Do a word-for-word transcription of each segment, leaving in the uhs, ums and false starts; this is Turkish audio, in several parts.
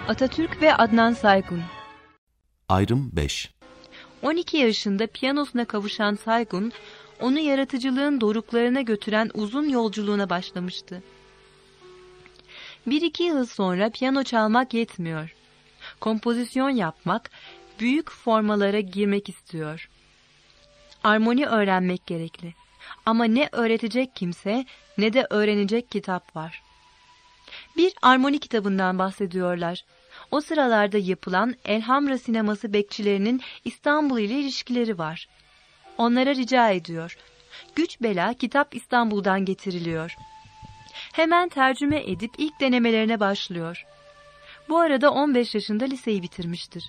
Atatürk ve Adnan Saygun. Ayrım beş. on iki yaşında piyanosuna kavuşan Saygun, onu yaratıcılığın doruklarına götüren uzun yolculuğuna başlamıştı. Bir iki yıl sonra piyano çalmak yetmiyor. Kompozisyon yapmak, büyük formalara girmek istiyor. Armoni öğrenmek gerekli. Ama ne öğretecek kimse, ne de öğrenecek kitap var. Bir armoni kitabından bahsediyorlar. O sıralarda yapılan Elhamra sineması bekçilerinin İstanbul ile ilişkileri var. Onlara rica ediyor. Güç bela kitap İstanbul'dan getiriliyor. Hemen tercüme edip ilk denemelerine başlıyor. Bu arada on beş yaşında liseyi bitirmiştir.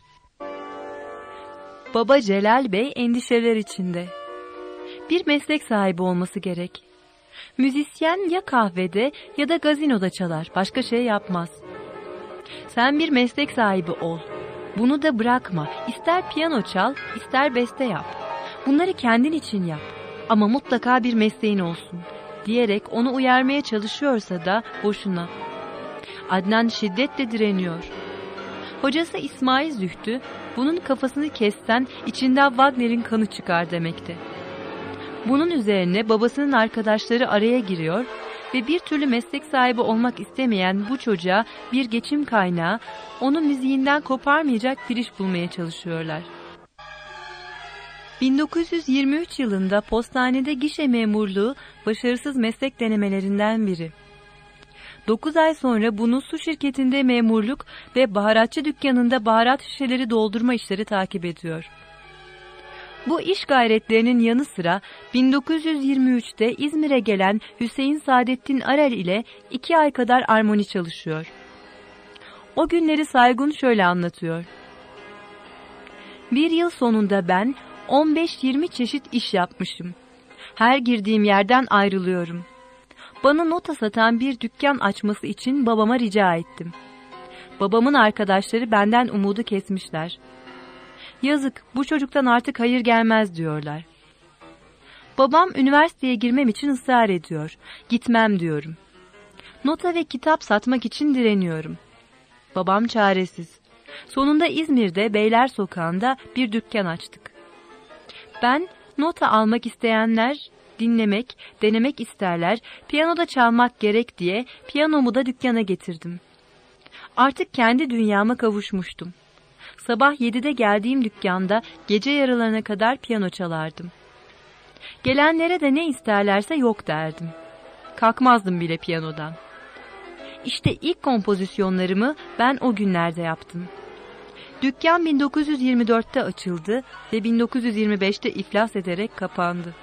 Baba Celal Bey endişeler içinde. Bir meslek sahibi olması gerek. Müzisyen ya kahvede ya da gazinoda çalar, başka şey yapmaz. Sen bir meslek sahibi ol. Bunu da bırakma. İster piyano çal, ister beste yap. Bunları kendin için yap. Ama mutlaka bir mesleğin olsun, diyerek onu uyarmaya çalışıyorsa da boşuna. Adnan şiddetle direniyor. Hocası İsmail Zühtü, bunun kafasını kessen içinden Wagner'in kanı çıkar demekti. Bunun üzerine babasının arkadaşları araya giriyor ve bir türlü meslek sahibi olmak istemeyen bu çocuğa bir geçim kaynağı, onu müziğinden koparmayacak bir iş bulmaya çalışıyorlar. bin dokuz yüz yirmi üç yılında postanede gişe memurluğu başarısız meslek denemelerinden biri. dokuz ay sonra bunu su şirketinde memurluk ve baharatçı dükkanında baharat şişeleri doldurma işleri takip ediyor. Bu iş gayretlerinin yanı sıra bin dokuz yüz yirmi üçte İzmir'e gelen Hüseyin Saadettin Arel ile iki ay kadar armoni çalışıyor. O günleri Saygun şöyle anlatıyor. Bir yıl sonunda ben on beş yirmi çeşit iş yapmışım. Her girdiğim yerden ayrılıyorum. Bana nota satan bir dükkan açması için babama rica ettim. Babamın arkadaşları benden umudu kesmişler. Yazık, bu çocuktan artık hayır gelmez diyorlar. Babam üniversiteye girmem için ısrar ediyor. Gitmem diyorum. Nota ve kitap satmak için direniyorum. Babam çaresiz. Sonunda İzmir'de Beyler Sokağı'nda bir dükkan açtık. Ben nota almak isteyenler dinlemek, denemek isterler, piyanoda çalmak gerek diye piyanomu da dükkana getirdim. Artık kendi dünyama kavuşmuştum. Sabah yedide geldiğim dükkanda gece yarılarına kadar piyano çalardım. Gelenlere de ne isterlerse yok derdim. Kalkmazdım bile piyanodan. İşte ilk kompozisyonlarımı ben o günlerde yaptım. Dükkan bin dokuz yüz yirmi dörtte açıldı ve bin dokuz yüz yirmi beşte iflas ederek kapandı.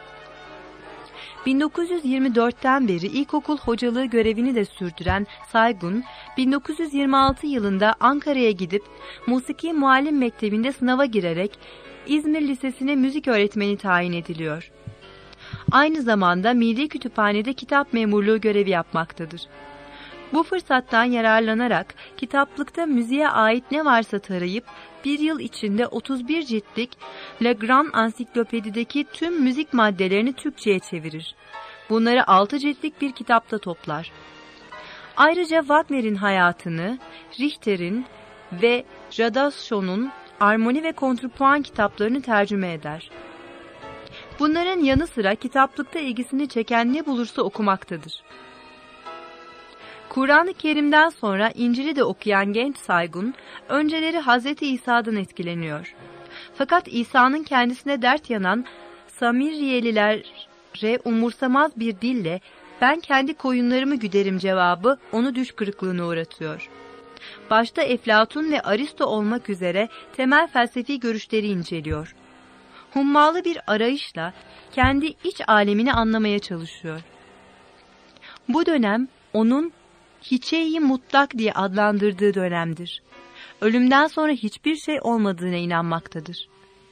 bin dokuz yüz yirmi dörtten beri ilkokul hocalığı görevini de sürdüren Saygun, bin dokuz yüz yirmi altı yılında Ankara'ya gidip Musiki Muallim Mektebi'nde sınava girerek İzmir Lisesi'ne müzik öğretmeni tayin ediliyor. Aynı zamanda Milli Kütüphane'de kitap memurluğu görevi yapmaktadır. Bu fırsattan yararlanarak kitaplıkta müziğe ait ne varsa tarayıp bir yıl içinde otuz bir ciltlik Le Grand Ansiklopedi'deki tüm müzik maddelerini Türkçe'ye çevirir. Bunları altı ciltlik bir kitapta toplar. Ayrıca Wagner'in hayatını, Richter'in ve Radhauson'un armoni ve kontrpuan kitaplarını tercüme eder. Bunların yanı sıra kitaplıkta ilgisini çeken ne bulursa okumaktadır. Kur'an-ı Kerim'den sonra İncil'i de okuyan genç Saygun, önceleri Hazreti İsa'dan etkileniyor. Fakat İsa'nın kendisine dert yanan Samiriyelilere umursamaz bir dille ben kendi koyunlarımı güderim cevabı onu düş kırıklığına uğratıyor. Başta Eflatun ve Aristo olmak üzere temel felsefi görüşleri inceliyor. Hummalı bir arayışla kendi iç alemini anlamaya çalışıyor. Bu dönem onun hiçe-i mutlak diye adlandırdığı dönemdir. Ölümden sonra hiçbir şey olmadığına inanmaktadır.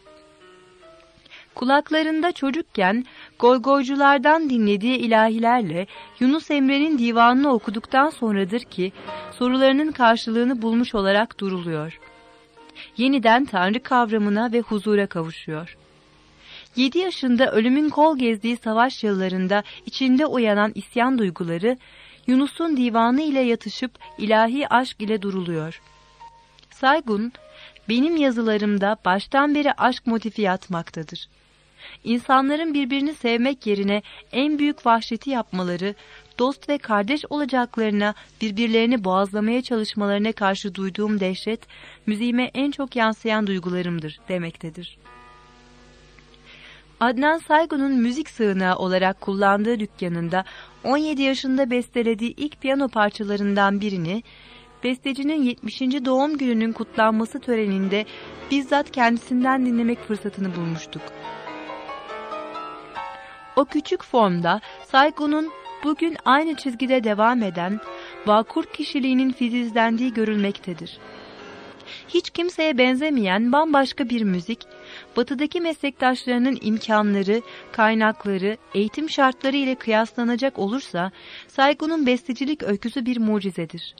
Kulaklarında çocukken goygoyculardan dinlediği ilahilerle Yunus Emre'nin divanını okuduktan sonradır ki sorularının karşılığını bulmuş olarak duruluyor. Yeniden Tanrı kavramına ve huzura kavuşuyor. Yedi yaşında ölümün kol gezdiği savaş yıllarında içinde uyanan isyan duyguları Yunus'un divanı ile yatışıp ilahi aşk ile duruluyor. Saygun, benim yazılarımda baştan beri aşk motifi yatmaktadır. İnsanların birbirini sevmek yerine en büyük vahşeti yapmaları, dost ve kardeş olacaklarına birbirlerini boğazlamaya çalışmalarına karşı duyduğum dehşet, müziğime en çok yansıyan duygularımdır demektedir. Adnan Saygun'un müzik sığınağı olarak kullandığı dükkanında on yedi yaşında bestelediği ilk piyano parçalarından birini, bestecinin yetmişinci doğum gününün kutlanması töreninde bizzat kendisinden dinlemek fırsatını bulmuştuk. O küçük formda Saygun'un bugün aynı çizgide devam eden vakur kişiliğinin filizlendiği görülmektedir. Hiç kimseye benzemeyen bambaşka bir müzik, batıdaki meslektaşlarının imkanları, kaynakları, eğitim şartları ile kıyaslanacak olursa, Saygun'un bestecilik öyküsü bir mucizedir.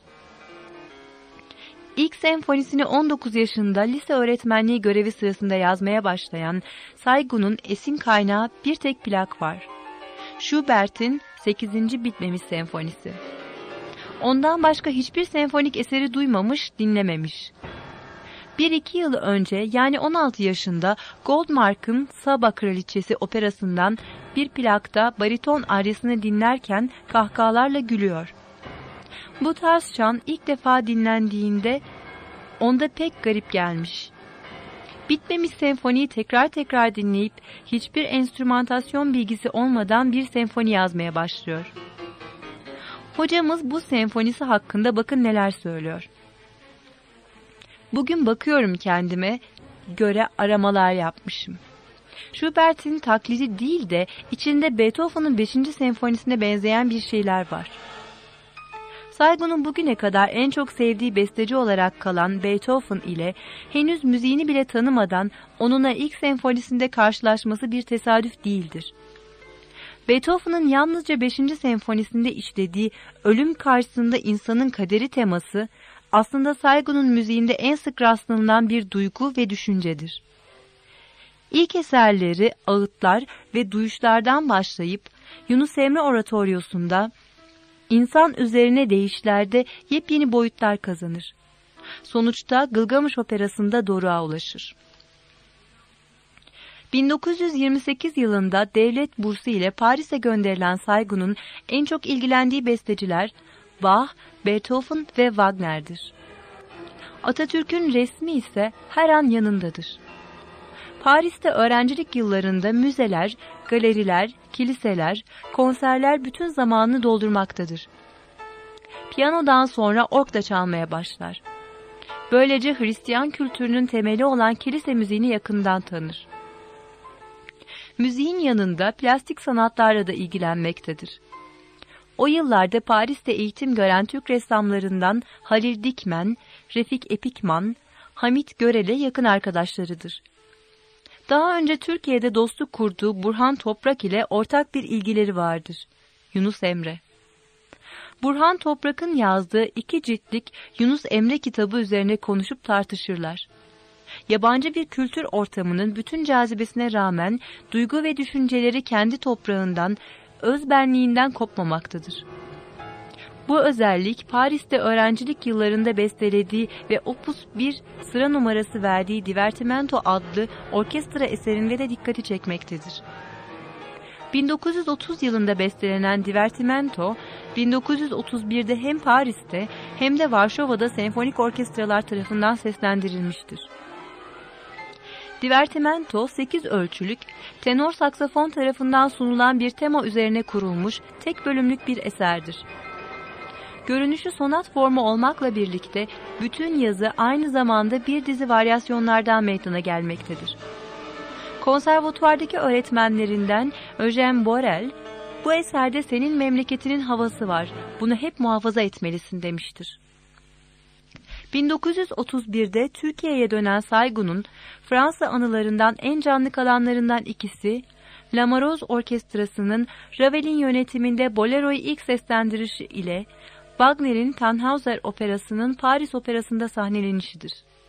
İlk senfonisini on dokuz yaşında lise öğretmenliği görevi sırasında yazmaya başlayan Saygun'un esin kaynağı bir tek plak var. Schubert'in sekizinci bitmemiş senfonisi. Ondan başka hiçbir senfonik eseri duymamış, dinlememiş. Bir iki yıl önce, yani on altı yaşında Goldmark'ın Saba Kraliçesi operasından bir plakta bariton aryasını dinlerken kahkahalarla gülüyor. Bu tarz şan ilk defa dinlendiğinde onda pek garip gelmiş. Bitmemiş senfoniyi tekrar tekrar dinleyip hiçbir enstrümantasyon bilgisi olmadan bir senfoni yazmaya başlıyor. Hocamız bu senfonisi hakkında bakın neler söylüyor. Bugün bakıyorum kendime göre aramalar yapmışım. Schubert'in taklidi değil de içinde Beethoven'ın beşinci senfonisine benzeyen bir şeyler var. Saygun'un bugüne kadar en çok sevdiği besteci olarak kalan Beethoven ile henüz müziğini bile tanımadan onunla ilk senfonisinde karşılaşması bir tesadüf değildir. Beethoven'ın yalnızca beşinci senfonisinde işlediği ölüm karşısında insanın kaderi teması, aslında Saygun'un müziğinde en sık rastlanılan bir duygu ve düşüncedir. İlk eserleri ağıtlar ve duyuşlardan başlayıp Yunus Emre Oratoryosu'nda insan üzerine değişlerde yepyeni boyutlar kazanır. Sonuçta Gılgamış Operası'nda doruğa ulaşır. bin dokuz yüz yirmi sekiz yılında devlet bursu ile Paris'e gönderilen Saygun'un en çok ilgilendiği besteciler Bach, Beethoven ve Wagner'dir. Atatürk'ün resmi ise her an yanındadır. Paris'te öğrencilik yıllarında müzeler, galeriler, kiliseler, konserler bütün zamanını doldurmaktadır. Piyanodan sonra org da çalmaya başlar. Böylece Hristiyan kültürünün temeli olan kilise müziğini yakından tanır. Müziğin yanında plastik sanatlarla da ilgilenmektedir. O yıllarda Paris'te eğitim gören Türk ressamlarından Halil Dikmen, Refik Epikman, Hamit Görel'e yakın arkadaşlarıdır. Daha önce Türkiye'de dostluk kurduğu Burhan Toprak ile ortak bir ilgileri vardır. Yunus Emre. Burhan Toprak'ın yazdığı iki ciltlik Yunus Emre kitabı üzerine konuşup tartışırlar. Yabancı bir kültür ortamının bütün cazibesine rağmen duygu ve düşünceleri kendi toprağından, özbenliğinden kopmamaktadır. Bu özellik Paris'te öğrencilik yıllarında bestelediği ve Opus bir sıra numarası verdiği Divertimento adlı orkestra eserinde de dikkati çekmektedir. bin dokuz yüz otuz yılında bestelenen Divertimento, bin dokuz yüz otuz birde hem Paris'te hem de Varşova'da senfonik orkestralar tarafından seslendirilmiştir. Divertimento sekiz ölçülük, tenor saksafon tarafından sunulan bir tema üzerine kurulmuş tek bölümlük bir eserdir. Görünüşü sonat formu olmakla birlikte bütün yazı aynı zamanda bir dizi varyasyonlardan meydana gelmektedir. Konservatuvardaki öğretmenlerinden Eugène Borel, bu eserde senin memleketinin havası var, bunu hep muhafaza etmelisin demiştir. bin dokuz yüz otuz birde Türkiye'ye dönen Saygun'un Fransa anılarından en canlı kalanlarından ikisi, Lamaroz Orkestrası'nın Ravel'in yönetiminde Bolero'yu ilk seslendirişi ile Wagner'in Tannhäuser Operası'nın Paris Operası'nda sahnelenişidir.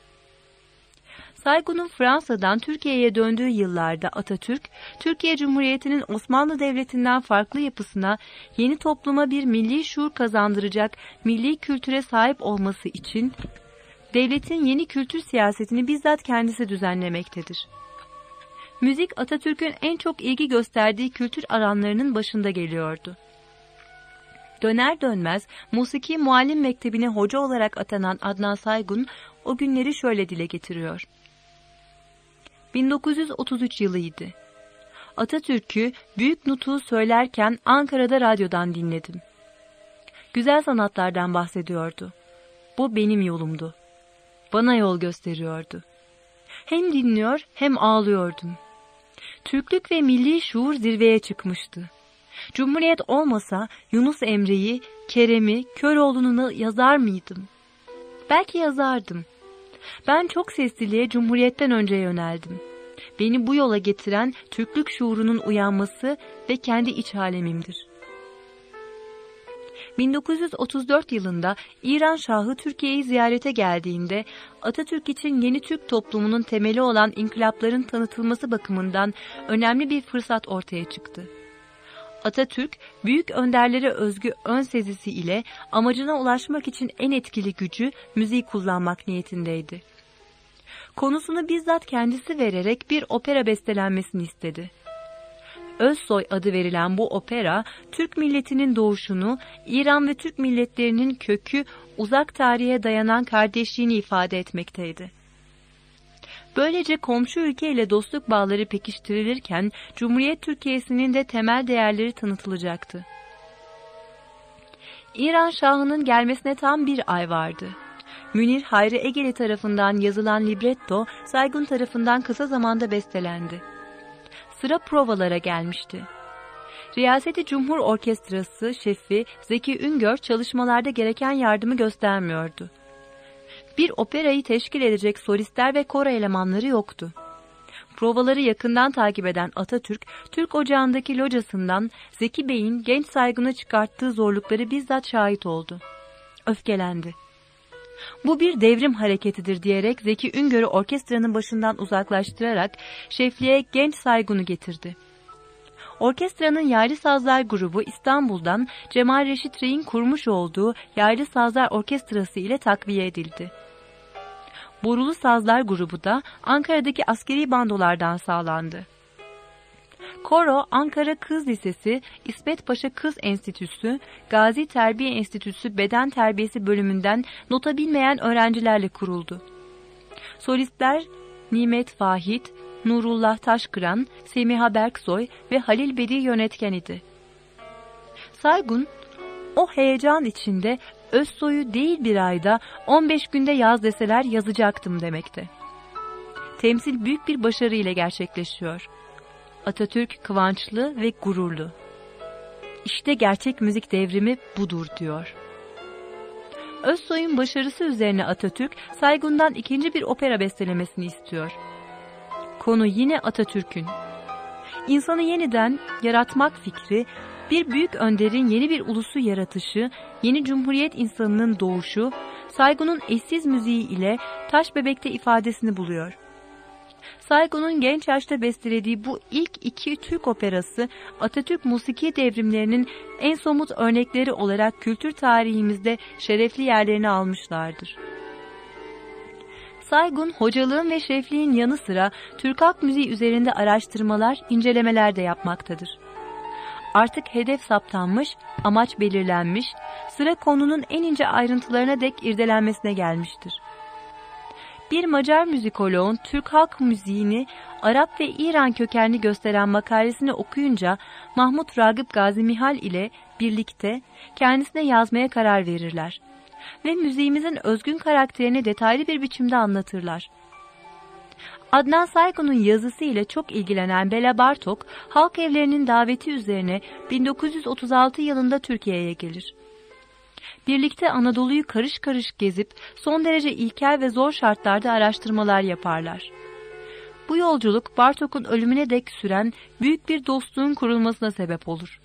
Saygun'un Fransa'dan Türkiye'ye döndüğü yıllarda Atatürk, Türkiye Cumhuriyeti'nin Osmanlı Devleti'nden farklı yapısına yeni topluma bir milli şuur kazandıracak milli kültüre sahip olması için devletin yeni kültür siyasetini bizzat kendisi düzenlemektedir. Müzik Atatürk'ün en çok ilgi gösterdiği kültür alanlarının başında geliyordu. Döner dönmez Musiki Muallim Mektebi'ne hoca olarak atanan Adnan Saygun o günleri şöyle dile getiriyor. bin dokuz yüz otuz üç yılıydı. Atatürk'ü büyük nutuğu söylerken Ankara'da radyodan dinledim. Güzel sanatlardan bahsediyordu. Bu benim yolumdu. Bana yol gösteriyordu. Hem dinliyor hem ağlıyordum. Türklük ve milli şuur zirveye çıkmıştı. Cumhuriyet olmasa Yunus Emre'yi, Kerem'i, Köroğlu'nu yazar mıydım? Belki yazardım. Ben çok sesliliğe Cumhuriyet'ten önce yöneldim. Beni bu yola getiren Türklük şuurunun uyanması ve kendi iç alemimdir. bin dokuz yüz otuz dört yılında İran Şahı Türkiye'yi ziyarete geldiğinde Atatürk için yeni Türk toplumunun temeli olan inkılapların tanıtılması bakımından önemli bir fırsat ortaya çıktı. Atatürk, büyük önderlere özgü ön sezisi ile amacına ulaşmak için en etkili gücü müziği kullanmak niyetindeydi. Konusunu bizzat kendisi vererek bir opera bestelenmesini istedi. Özsoy adı verilen bu opera, Türk milletinin doğuşunu, İran ve Türk milletlerinin kökü uzak tarihe dayanan kardeşliğini ifade etmekteydi. Böylece komşu ülke ile dostluk bağları pekiştirilirken, Cumhuriyet Türkiye'sinin de temel değerleri tanıtılacaktı. İran Şahı'nın gelmesine tam bir ay vardı. Münir Hayri Egeli tarafından yazılan libretto, Saygun tarafından kısa zamanda bestelendi. Sıra provalara gelmişti. Riyaseti Cumhur Orkestrası şefi Zeki Üngör çalışmalarda gereken yardımı göstermiyordu. Bir operayı teşkil edecek solistler ve koro elemanları yoktu. Provaları yakından takip eden Atatürk, Türk Ocağı'ndaki locasından Zeki Bey'in genç Saygun'a çıkarttığı zorlukları bizzat şahit oldu. Öfkelendi. Bu bir devrim hareketidir diyerek Zeki Üngör'ü orkestranın başından uzaklaştırarak şefliğe genç Saygun'u getirdi. Orkestranın Yaylı Sazlar grubu İstanbul'dan Cemal Reşit Rey'in kurmuş olduğu Yaylı Sazlar Orkestrası ile takviye edildi. Borulu Sazlar grubu da Ankara'daki askeri bandolardan sağlandı. Koro, Ankara Kız Lisesi, İsmet Paşa Kız Enstitüsü, Gazi Terbiye Enstitüsü Beden Terbiyesi bölümünden nota bilmeyen öğrencilerle kuruldu. Solistler Nimet Vahit, Nurullah Taşkıran, Semiha Berksoy ve Halil Bedi yönetken idi. Saygun, o heyecan içinde Özsoy'u değil bir ayda on beş günde yaz deseler yazacaktım demekte. Temsil büyük bir başarı ile gerçekleşiyor. Atatürk kıvançlı ve gururlu. İşte gerçek müzik devrimi budur diyor. Özsoy'un başarısı üzerine Atatürk, Saygun'dan ikinci bir opera bestelemesini istiyor. Konu yine Atatürk'ün. İnsanı yeniden yaratmak fikri, bir büyük önderin yeni bir ulusu yaratışı, yeni cumhuriyet insanının doğuşu, Saygun'un eşsiz müziği ile Taşbebek'te ifadesini buluyor. Saygun'un genç yaşta bestelediği bu ilk iki Türk operası, Atatürk musiki devrimlerinin en somut örnekleri olarak kültür tarihimizde şerefli yerlerini almışlardır. Saygun, hocalığın ve şefliğin yanı sıra Türk halk müziği üzerinde araştırmalar, incelemeler de yapmaktadır. Artık hedef saptanmış, amaç belirlenmiş, sıra konunun en ince ayrıntılarına dek irdelenmesine gelmiştir. Bir Macar müzikoloğun Türk halk müziğini Arap ve İran kökenli gösteren makalesini okuyunca Mahmut Ragıp Gazi Mihal ile birlikte kendisine yazmaya karar verirler ve müziğimizin özgün karakterini detaylı bir biçimde anlatırlar. Adnan Saygun'un yazısı ile çok ilgilenen Bela Bartok, halk evlerinin daveti üzerine bin dokuz yüz otuz altı yılında Türkiye'ye gelir. Birlikte Anadolu'yu karış karış gezip son derece ilkel ve zor şartlarda araştırmalar yaparlar. Bu yolculuk Bartok'un ölümüne dek süren büyük bir dostluğun kurulmasına sebep olur.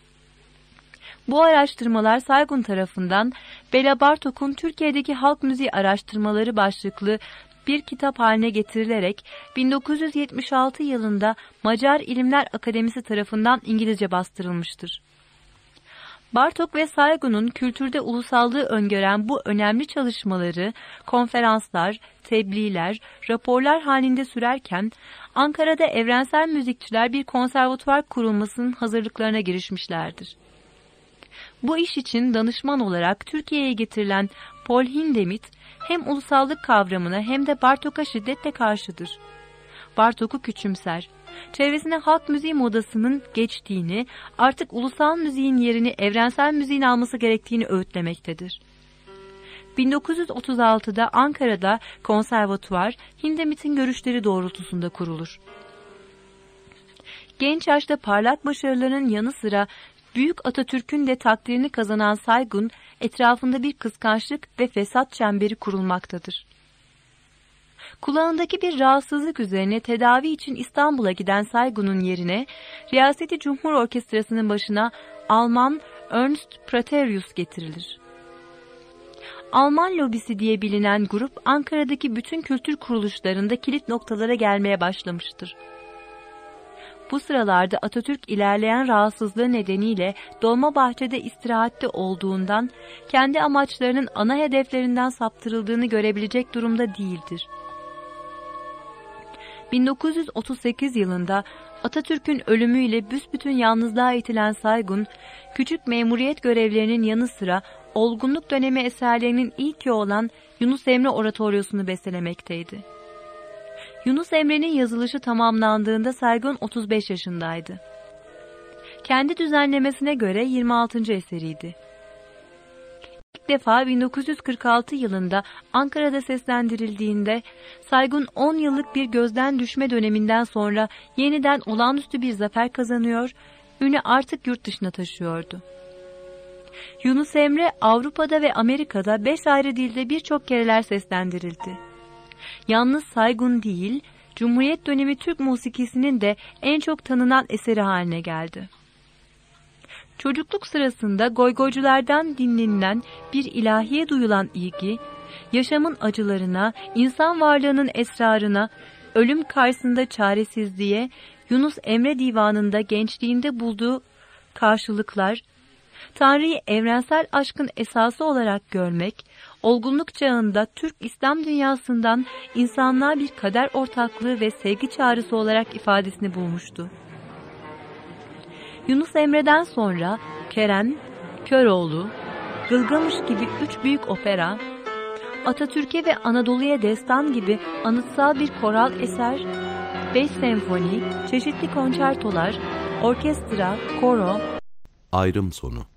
Bu araştırmalar Saygun tarafından Bela Bartok'un Türkiye'deki halk müziği araştırmaları başlıklı bir kitap haline getirilerek bin dokuz yüz yetmiş altı yılında Macar İlimler Akademisi tarafından İngilizce bastırılmıştır. Bartók ve Saygun'un kültürde ulusallığı öngören bu önemli çalışmaları konferanslar, tebliğler, raporlar halinde sürerken Ankara'da evrensel müzikçiler bir konservatuvar kurulmasının hazırlıklarına girişmişlerdir. Bu iş için danışman olarak Türkiye'ye getirilen Paul Hindemith hem ulusallık kavramına hem de Bartók'a şiddetle karşıdır. Bartók'u küçümser. Çevresine halk müziği modasının geçtiğini, artık ulusal müziğin yerini evrensel müziğin alması gerektiğini öğütlemektedir. bin dokuz yüz otuz altıda Ankara'da konservatuvar Hindemith'in görüşleri doğrultusunda kurulur. Genç yaşta parlak başarılarının yanı sıra Büyük Atatürk'ün de takdirini kazanan Saygun, etrafında bir kıskançlık ve fesat çemberi kurulmaktadır. Kulağındaki bir rahatsızlık üzerine tedavi için İstanbul'a giden Saygun'un yerine Riyaseti Cumhur Orkestrası'nın başına Alman Ernst Praterius getirilir. Alman lobisi diye bilinen grup Ankara'daki bütün kültür kuruluşlarında kilit noktalara gelmeye başlamıştır. Bu sıralarda Atatürk ilerleyen rahatsızlığı nedeniyle Dolmabahçe'de istirahatte olduğundan kendi amaçlarının ana hedeflerinden saptırıldığını görebilecek durumda değildir. bin dokuz yüz otuz sekiz yılında Atatürk'ün ölümüyle büsbütün yalnızlığa itilen Saygun, küçük memuriyet görevlerinin yanı sıra olgunluk dönemi eserlerinin ilki olan Yunus Emre Oratoryosunu bestelemekteydi. Yunus Emre'nin yazılışı tamamlandığında Saygun otuz beş yaşındaydı. Kendi düzenlemesine göre yirmi altıncı eseriydi. İlk defa bin dokuz yüz kırk altı yılında Ankara'da seslendirildiğinde Saygun on yıllık bir gözden düşme döneminden sonra yeniden olağanüstü bir zafer kazanıyor, ünü artık yurt dışına taşıyordu. Yunus Emre Avrupa'da ve Amerika'da beş ayrı dilde birçok kereler seslendirildi. Yalnız Saygun değil, Cumhuriyet dönemi Türk musikisinin de en çok tanınan eseri haline geldi. Çocukluk sırasında goygoyculardan dinlenilen bir ilahiye duyulan ilgi, yaşamın acılarına, insan varlığının esrarına, ölüm karşısında çaresizliğe, Yunus Emre Divanı'nda gençliğinde bulduğu karşılıklar, Tanrı'yı evrensel aşkın esası olarak görmek, olgunluk çağında Türk İslam dünyasından insanlığa bir kader ortaklığı ve sevgi çağrısı olarak ifadesini bulmuştu. Yunus Emre'den sonra Kerem, Köroğlu, Gılgamış gibi üç büyük opera, Atatürk'e ve Anadolu'ya destan gibi anıtsal bir koral eser, beş senfoni, çeşitli konçertolar, orkestra, koro. Ayrım sonu.